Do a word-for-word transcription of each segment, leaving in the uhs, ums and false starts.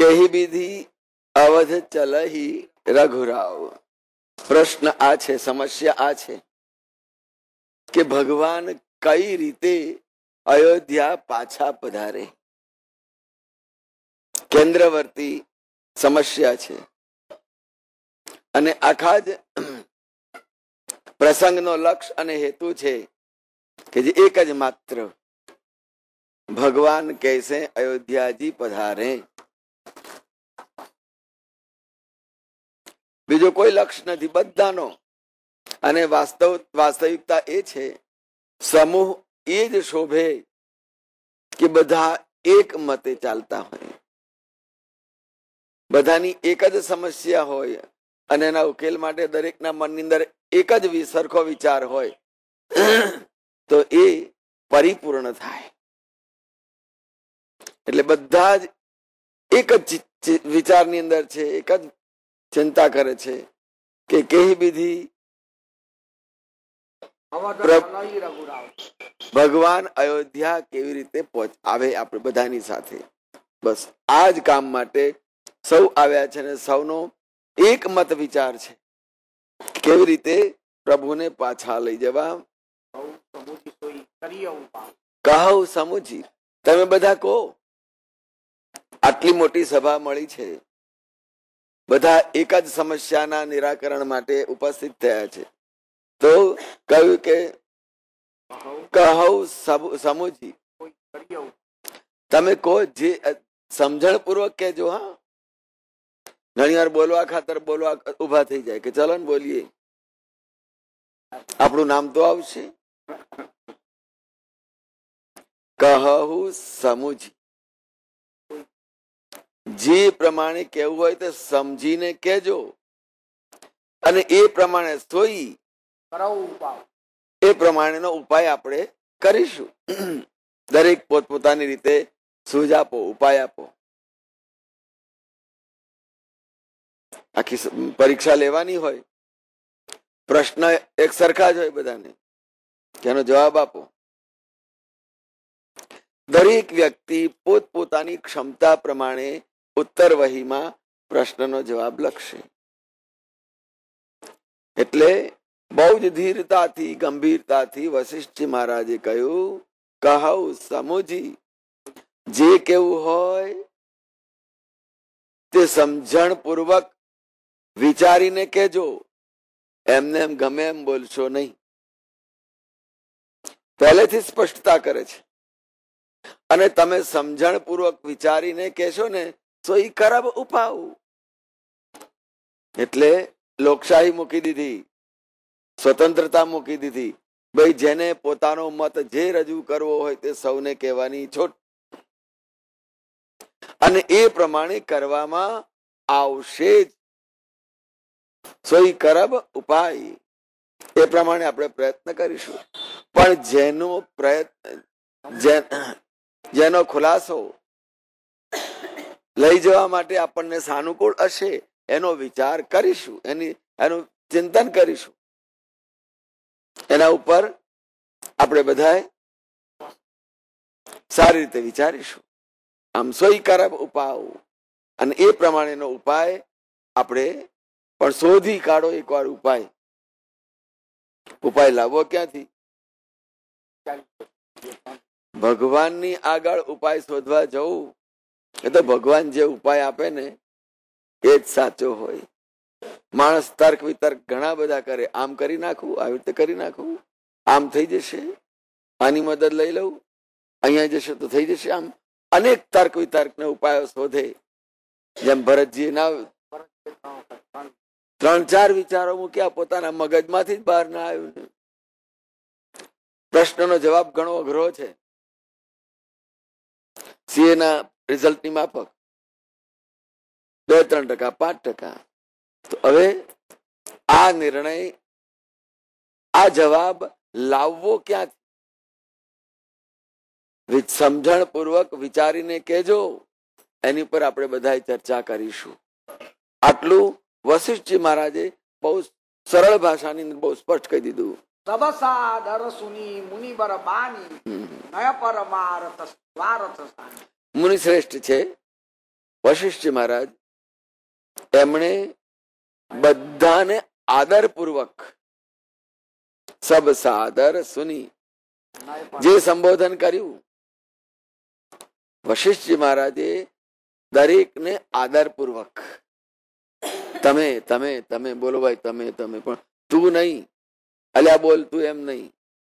કેહી વિધિ અવધ ચલહી રઘુરાવ. પ્રશ્ન આ છે, સમસ્યા આ છે કે ભગવાન કઈ રીતે અયોધ્યા પાછા પધારે. કેન્દ્રવર્તી સમસ્યા છે અને આખા જ પ્રસંગનો લક્ષ્ય અને હેતુ છે કે જે એક જ માત્ર ભગવાન કૈસે અયોધ્યાજી પધારે. બીજો કોઈ લક્ષ્ય નથી બધાનો. અને વાસ્તવ વાસ્તવિકતા એ છે, સમૂહ એ જ શોભે કે બધા એક મતે ચાલતા હોય, બધાની એક જ સમસ્યા હોય અને એના ઉકેલ માટે દરેકના મનની અંદર એક જ સરખો વિચાર હોય તો એ પરિપૂર્ણ થાય. એટલે બધા જ એક જ વિચારની અંદર છે, એક જ ચિંતા કરે છે કે કેહી વિધિ ભગવાન અયોધ્યા કેવી રીતે આવે આપણે બધાની સાથે. બસ આ જ કામ માટે સૌ આવ્યા છે અને સૌનો એક મત વિચાર છે કેવી રીતે પ્રભુને પાછા લઈ જવા. કહો સમુજી, તમે બધા કહો. આટલી મોટી સભા મળી છે, બધા એક જ સમસ્યાના નિરાકરણ માટે ઉપસ્થિત થયા છે, તો કહ્યું કે કહો સમુજી, તમે કહો, જે સમજણ પૂર્વક કહેજો. હા, ઘણી વાર બોલવા ખાતર બોલવા ઉભા થઈ જાય કે ચલો ને બોલીએ, આપણું નામ તો આવશે. કહું સમુજી, જે પ્રમાણે કેવું હોય તે સમજીને કહેજો અને એ પ્રમાણે સોઈ એ પ્રમાણેનો ઉપાય આપણે કરીશું. દરેક પોતપોતાની રીતે સૂઝ આપો, ઉપાય આપો. આખી પરીક્ષા લેવાની હોય, પ્રશ્ન એક સરખા જ હોય બધાને, તેનો જવાબ આપો. દરેક વ્યક્તિ પોતપોતાની ક્ષમતા પ્રમાણે ઉત્તર વહીમાં પ્રશ્નનો જવાબ લખશે. એટલે બહુ જ ધીરતાથી ગંભીરતાથી વશિષ્ઠજી મહારાજે કહ્યું, કહું સમુજી, જે કેવું હોય તે સમજણ પૂર્વક વિચારીને કેજો, એમને એમ ગમે એમ બોલશો નહીં. પહેલેથી સ્પષ્ટતા કરે છે અને તમે સમજણ પૂર્વક વિચારીને કહેશો ને તો એ ખરાબ ઉપાવ. એટલે લોકશાહી મૂકી દીધી, સ્વતંત્રતા મૂકી દીધી. ભાઈ, જેને પોતાનો મત જે રજૂ કરવો હોય તે સૌને કહેવાની છૂટ, અને એ પ્રમાણે કરવામાં આવશે જ. સોઈ કરબ ઉપાય, એ પ્રમાણે આપણે પ્રયત્ન કરીશું. પણ જેનો પ્રયત્ન જેનો ખુલાસો લઈ જવા માટે આપણને સાનુકૂળ હશે એનો વિચાર કરીશું, એની એનું ચિંતન કરીશું. એના ઉપર આપણે બધાએ સારી રીતે વિચારીશું. આમ સોઈ કરબ ઉપાવ, અને એ પ્રમાણેનો ઉપાય આપણે પણ શોધી કાઢો. એકવાર ઉપાય ઉપાય લાવવો ક્યાંથી? ભગવાનની આગળ ઉપાય શોધવા જવું એ તો ભગવાન જે ઉપાય આપે ને એ જ સાચો હોય. માણસ તર્ક વિતર્ક ઘણા બધા કરે, આમ કરી નાખવું, આવી રીતે કરી નાખવું, આમ થઈ જશે, આની મદદ લઈ લઉં, અહીંયા જશે તો થઈ જશે. આમ અનેક તર્ક વિતર્ક ને ઉપાયો શોધે. જેમ ભરતજી ના ત્રણ ચાર વિચારો મૂક્યા, પોતાના મગજમાંથી જ બહાર ના આવ્યું. પ્રશ્નનો જવાબ ઘણો અઘરો છે, સીએ ના રિઝલ્ટની માફક બે ત્રણ ટકા પાંચ ટકા. તો હવે આ નિર્ણય, આ જવાબ લાવવો ક્યાંથી? સમજણ પૂર્વક વિચારીને કહેજો. એની પર આપણે બધા ચર્ચા કરીશું. આટલું વશિષ્ઠજી મહારાજે બહુ સરળ ભાષાની બહુ સ્પષ્ટ કહી દીધું. મુનિ શ્રેષ્ઠ છે, વશિષ્ઠ મહારાજ એમણે બધાને આદરપૂર્વક સબ સાદર સુની જે સંબોધન કર્યું, વશિષ્ઠજી મહારાજે દરેકને આદરપૂર્વક તમે તમે તમે બોલો ભાઈ, તમે તમે પણ તું નહીં, અલ્યા બોલ તું, એમ નહીં.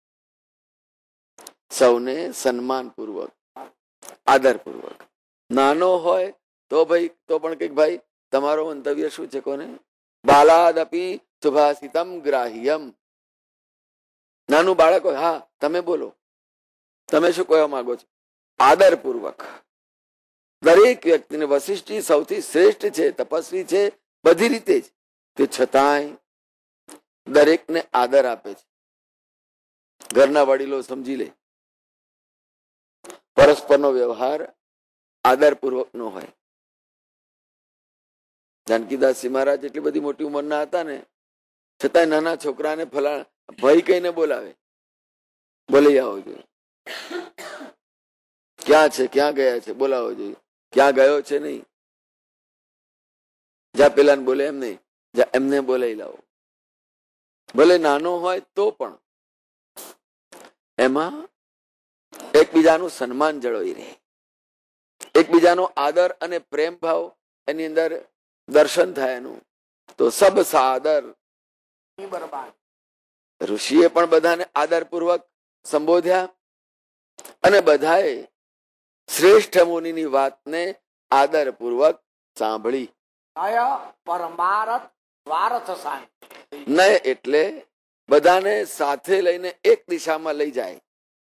સૌને સન્માનપૂર્વક આદરપૂર્વક. નાનો હોય તો ભાઈ તો પણ કઈક ભાઈ તમારો મંતવ્ય શું છે કોને? બાલાદપી સુભાષિતમ ગ્રાહ્યમ. નાનું બાળક હોય, હા તમે બોલો, તમે શું કહેવા માંગો છો? આદરપૂર્વક દરેક વ્યક્તિને. વશિષ્ઠજી સૌથી શ્રેષ્ઠ છે, તપસ્વી છે બધી રીતે જ, તે છતાંય દરેકને આદર આપે છે. ઘરના વડીલો સમજી લે, પરસ્પરનો વ્યવહાર આદરપૂર્વક નો હોય. જાનકીદાસજી મહારાજ એટલી બધી મોટી ઉંમરના હતા ને, છતાંય નાના છોકરાને ફલા ભય કહીને બોલાવે, બોલી આવો જોઈએ. ક્યાં છે, ક્યાં ગયા છે, બોલાવો જોઈએ. ક્યાં ગયો છે નહીં, જા પેલા બોલે એમ નહીં, જા એમને બોલાવી લાવો. ભલે નાનો હોય તો પણ એમાં એકબીજાનું સન્માન જળવાઈ રહે, એકબીજાનો આદર અને પ્રેમ ભાવ એની અંદર દર્શન થાય એનું. તો સબ સાદર. ઋષિએ પણ બધાને આદરપૂર્વક સંબોધ્યા અને બધાએ શ્રેષ્ઠ મુનિની વાતને આદરપૂર્વક સાંભળી. નય એટલે બધાને સાથે લઈને એક દિશામાં લઈ જાય,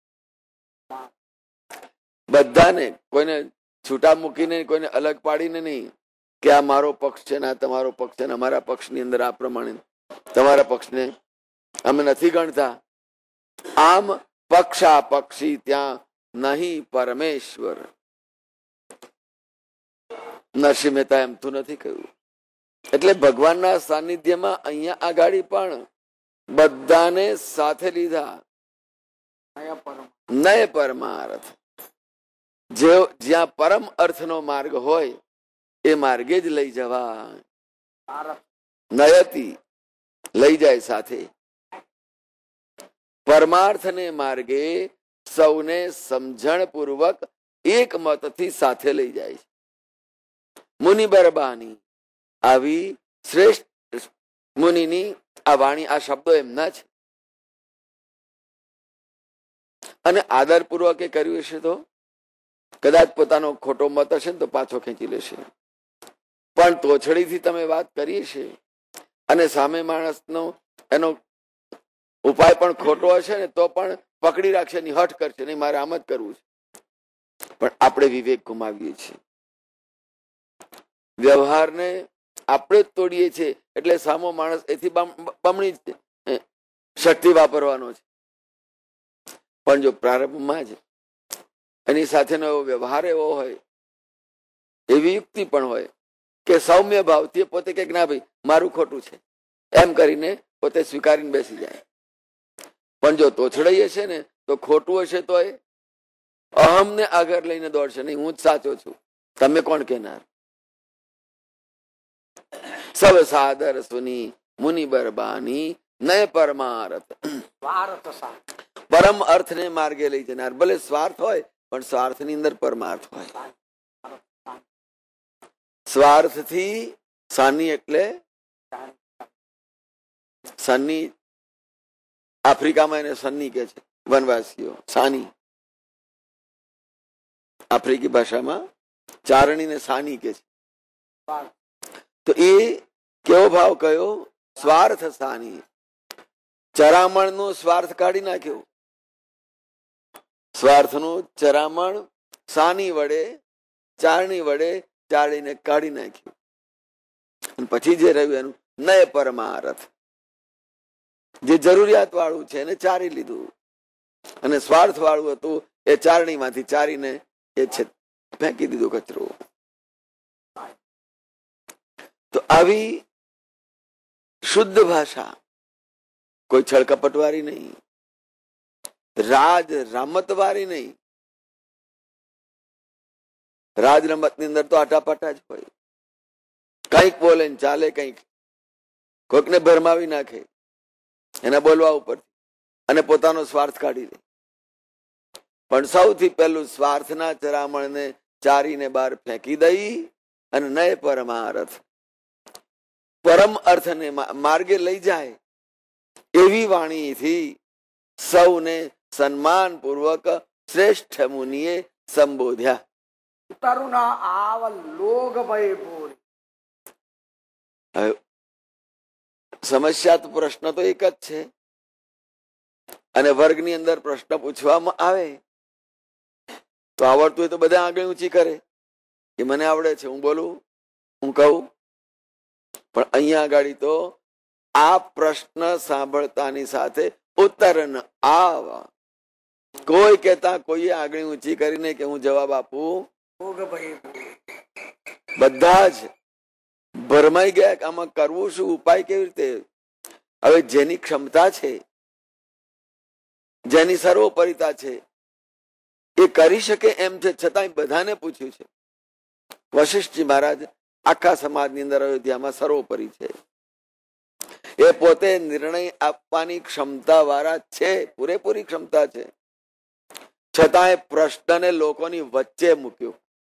બધાને કોઈને છૂટા મૂકીને કોઈને અલગ પાડીને નહીં કે આ મારો પક્ષ છે ને આ તમારો પક્ષ છે ને અમારા પક્ષની અંદર આ પ્રમાણે તમારા પક્ષને અમે નથી ગણતા. આમ પક્ષા પક્ષી ત્યાં નહીં પરમેશ્વર. નરસિંહ મહેતા એમ તો નથી કહ્યું. એટલે ભગવાનના સાનિધ્યમાં અહીંયા આગાડી પણ બધાને સાથે લીધા. નય પરમાર્થ. જે જ્યાં પરમ અર્થનો માર્ગ હોય એ માર્ગે જ લઈ જવા. નયતી લઈ જાય સાથે. પરમાર્થને માર્ગે સૌને સમજણ પૂર્વક એક મતથી સાથે લઈ જાય છે. મુનિ બરબાની આવી શ્રેષ્ઠ મુનિની આ વાણી, આ શબ્દો એમના છે. અને આદરપૂર્વક એ કર્યું હશે તો કદાચ પોતાનો ખોટો મત હશે ને તો પાછો ખેંચી લેશે, પણ તોછડીથી તમે વાત કરી છે અને સામે માણસનો એનો ઉપાય પણ ખોટો હશે ને તો પણ પકડી રાખશે, નહીં હઠ કરશે, નહીં મારે આમ જ કરવું છે. પણ આપણે વિવેક ગુમાવીએ છીએ, વ્યવહારને આપણે જ તોડીએ છીએ. એટલે સામો માણસ એથી બમણી શક્તિ વાપરવાનો છે. પણ જો પ્રારંભમાં જ એની સાથેનો એવો વ્યવહાર એવો હોય, એવી યુક્તિ પણ હોય કે સૌમ્ય ભાવથી પોતે કંઈક ના ભાઈ મારું ખોટું છે એમ કરીને પોતે સ્વીકારીને બેસી જાય. પણ જો તોછડાઈએ છે ને તો ખોટું હશે તો એ અહમને આગળ લઈને દોડશે, નહીં હું જ સાચો છું, તમે કોણ કહેનાર. સબ સાદર સુની મુનિ બરબાની નય પરમાર્થ. પરમ અર્થને માર્ગે લઈ જનાર. ભલે સ્વાર્થ હોય પણ સ્વાર્થની અંદર પરમાર્થ હોય. સ્વાર્થથી સાની એટલે સન્ની, આફ્રિકામાં એને સન્ની કે છે વનવાસીઓ, સાની. આફ્રિકી ભાષામાં ચારણીને સાની કે છે. તો એ કેવો ભાવ કયો? સ્વાર્થ સાની. ચરામણ નું સ્વાર્થ કાઢી નાખ્યું. સ્વાર્થનું ચરામણ સાની વડે, ચારણી વડે ચાળીને કાઢી નાખ્યું. અને પછી જે રહ્યું એનું નય પરમાર્થ, જે જરૂરિયાત વાળું છે એને ચારી લીધું, અને સ્વાર્થ વાળું હતું એ ચારણી માંથી ચારીને એ છે ફેંકી દીધું કચરો. તો આવી શુદ્ધ ભાષા, કોઈ છળકપટવાળી નહીં, રાજ રામતવાળી નહીં, રાજ રમત ની અંદર તો આટાપાટા જ હોય. કઈક બોલે ને ચાલે, કઈક કોઈકને ભરમાવી નાખે એના બોલવા ઉપર અને પોતાનો સ્વાર્થ કાઢી લે. પણ સૌથી પહેલું સ્વાર્થના ચરામણને ચારીને બહાર ફેંકી દઈ અને નય પરમાર્થ, પરમ અર્થને માર્ગે લઈ જાય એવી વાણીથી સૌને સન્માન પૂર્વક શ્રેષ્ઠ મુનિએ સંબોધ્યા. તરુણા આવ લોગ ભય બોલ. સમસ્યા તો પ્રશ્ન તો એક જ છે, અને વર્ગની અંદર પ્રશ્ન પૂછવામાં આવે તો આવડતું હોય તો બધા આગળ ઊંચી કરે કે મને આવડે છે, હું બોલું, હું કહું. પણ અહીંયા આગળ તો આ પ્રશ્ન સાંભળતાની સાથે ઉત્તર ન આવા, કોઈ કહેતા કોઈએ આગળ ઊંચી કરીને કે હું જવાબ આપું, બધા જ ભરમાઈ ગયા કે આમાં કરવું શું, ઉપાય કેવી રીતે. હવે જેની ક્ષમતા છે, જેની સર્વોપરિતા છે એ કરી શકે એમ છે, છતાંય બધાને પૂછ્યું છે. વશિષ્ઠજી મહારાજ આખા સમાજની અંદર અયોધ્યામાં સર્વોપરી છે. એ પોતે નિર્ણય આપવાની ક્ષમતા વાળા છે, પૂરેપૂરી ક્ષમતા છે, છતાંય પ્રશ્નને લોકોની વચ્ચે મૂક્યો.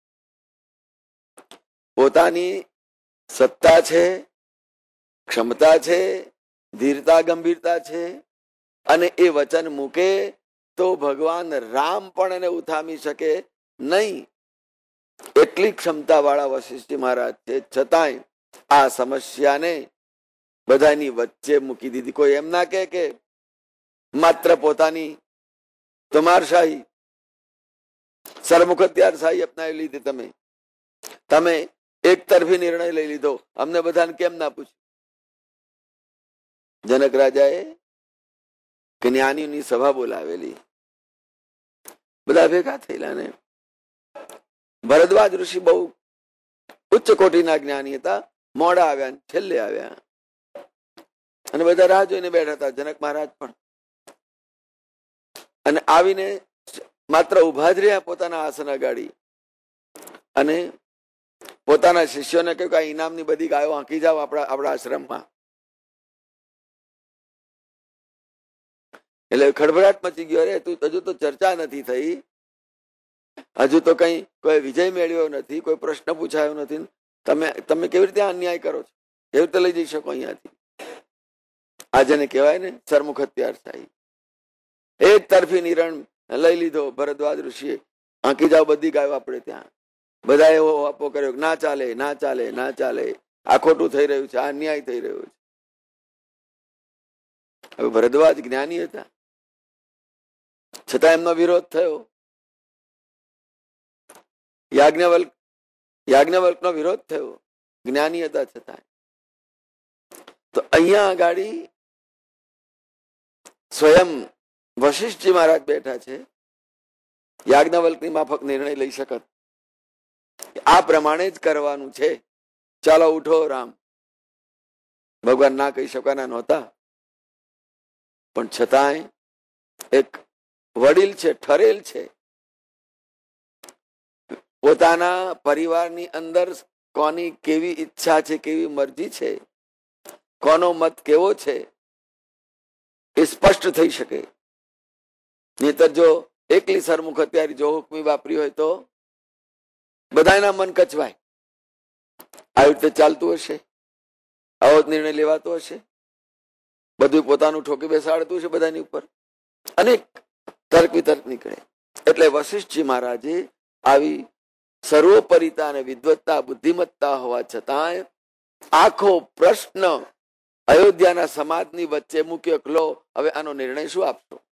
પોતાની સત્તા છે, ક્ષમતા છે, ધીરતા ગંભીરતા છે, અને એ વચન મૂકે તો ભગવાન રામ પણ એને ઉથામી શકે નહીં, એટલી ક્ષમતા વાળા વશિષ્ઠ મહારાજ છે. છતાંય આ સમસ્યાને બધાની વચ્ચે મૂકી દીધી. કોઈ એમ ના કહે કે માત્ર પોતાની તમારશાહી, સરમુખત્યારશાહી અપનાવી લીધી, તમે તમે એક તરફી નિર્ણય લઈ લીધો, અમને બધાને કેમ ના પૂછ્યું. જનક રાજાએ જ્ઞાનીઓની સભા બોલાવેલી, બધા ભેગા થયેલા ને ભરદ્વાજ ઋષિ બહુ ઉચ્ચ કોટીના જ્ઞાની હતા, મોડા આવ્યા, છેલ્લે આવ્યા, અને બધા રાહ જોઈને બેઠા હતા, જનક મહારાજ પણ. અને આવીને માત્ર ઉભા જ રહ્યા પોતાના આસન અગાડી, અને પોતાના શિષ્યોને કહ્યું કે આ ઇનામની બધી ગાયો હાંકી જાઓ આપણા આપણા આશ્રમમાં. એટલે ખડભડાટ મચી ગયો, અરે તું હજુ તો ચર્ચા નથી થઈ, હજુ તો કઈ કોઈ વિજય મેળવ્યો નથી, કોઈ પ્રશ્ન પૂછાયો નથી, તમે તમે કેવી રીતે અન્યાય કરો છો, કેવી રીતે લઈ જઈ શકો અહીંયાથી. આ જેને કહેવાય ને સરમુખ હત્યારશાહી. એક તરફી નિર્ણય લઈ લીધો ભરદ્વાજ ઋષિએ, આંકી જાઓ બધી ગાયો આપણે ત્યાં. બધા એવો આપો કર્યો ના ચાલે, ના ચાલે, ના ચાલે, આ ખોટું થઈ રહ્યું છે, આ અન્યાય થઈ રહ્યો છે. હવે ભરદ્વાજ જ્ઞાની હતા, છતાં એમનો વિરોધ થયો. યાજ્ઞવલ્ક યાજ્ઞવલ્ક નો વિરોધ થયો, જ્ઞાની હતા છતાં. તો અહીંયા આગાડી સ્વયં વશિષ્ઠજી મહારાજ બેઠા છે, યાજ્ઞવલ્કની માફક નિર્ણય લઈ શકત, આ પ્રમાણે જ કરવાનું છે, ચાલો ઉઠો રામ. ભગવાન ના કહી શકવાના નહોતા, પણ છતાંય એક વડીલ છે, ઠરેલ છે, પોતાના પરિવારની અંદર કોની કેવી ઈચ્છા છે, કેવી મરજી છે, કોનો મત કેવો છે એ સ્પષ્ટ થઈ શકે. નહીતર જો એકલી સરમુખ અત્યારે જો હુકમી વાપરી હોય તો બધાના મન કચવાય. આવી રીતે ચાલતું હશે, આવો જ નિર્ણય લેવાતો હશે, બધું પોતાનું ઠોકી બેસાડતું હશે બધાની ઉપર, અનેક તર્ક વિતર્ક નીકળે. એટલે વશિષ્ઠજી મહારાજે આવી સર્વોપરિતા અને વિદ્વત્તા, બુદ્ધિમત્તા હોવા છતાંય આખો પ્રશ્ન અયોધ્યાના સમાજની વચ્ચે મૂક્યો. લો હવે આનો નિર્ણય શું આપશો?